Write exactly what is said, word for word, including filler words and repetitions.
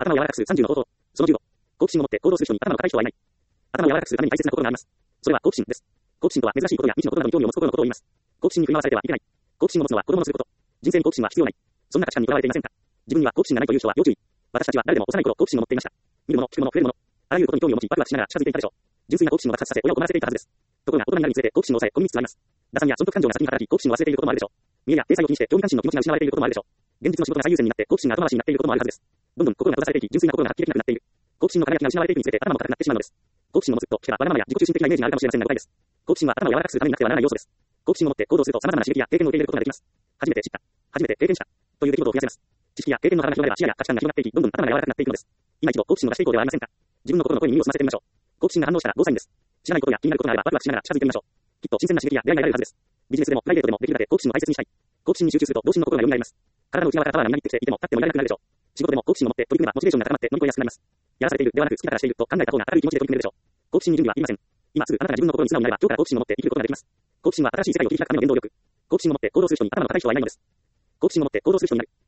頭を柔らかくするさんじゅうの方法。そのじゅうご。好奇心を持って行動する人に頭の固い人はいない。頭を柔らかくするために大切なことがあります。それは好奇心です。好奇心とは珍しいことや未知のことなどに興味を持つ心のことを言います。好奇心に振り回されてはいけない。好奇心を持つのは子供のすること。人生に好奇心は必要ない。そんな価値観にとらわれていませんか？自分には好奇心がないという人は要注意。私たちは誰でも幼い頃好奇心を持っていました。見るもの、聞くもの、触れるもの、あらゆることに興味を持ち、ワクワクしながら近づいていたでしょう。純粋な好奇心を爆発させ、親を困らせていたはずです。ところが大人になるにつれて好奇心を抑え、込みつつあります。打算や損得感情が先に働き、好奇心を忘れていることもあるでしょう。見栄や体裁を気にして興味関心の気持ちが失われていることもあるでしょう。現実の仕事が最優先になって好奇心が後回しになっていることもあるはずです。どんどん心が閉ざされていき、純粋な心が発揮できなくなっている。好奇心の輝きが失われていくにつれて頭も固くなってしまうのです。好奇心を持つと聞けばわがままや自己中心的なイメージがあるかもしれませんが誤解です。好奇心は頭を柔らかくするためになってはならない要素です。好奇心を持って行動すると様々な刺激や経験を受け入れることができます。初めて知った、初めて経験したという出来事を増やせます。知識や経験の幅が広がれば視野や価値観が広がっていき、どんどん頭が柔らかくなっていくのです。今一度好奇心を出していこうではありませんか。自分の心の声に耳を澄ませてみましょう。好奇心が反応したらゴーサインです。知らないことや気になることがあればワクワクしながら近づいてみましょう。きっと新鮮な刺激や出会いが得られるはずです。ビジネスでもプライベートでもできるだけ好奇心を大切にしたい。好奇心に集中すると同心の心が蘇ります。体の内側からパワーがみなぎってきていても立ってもいられなくなるでしょう。仕事でも好奇心を持って取り組めばモチベーションが高まって乗り越えやすくなります。やらされているではなく好きだからしていると考えた方が明るい気持ちで取り組めるでしょう。好奇心に準備はいりません。今すぐあなたが自分の心に素直になれば今日から好奇心を持って生きることができます。好奇心は新しい世界を切り開くための原動力。好奇心を持って行動する人に頭の固い人はいないのです。好奇心を持って行動する人になる。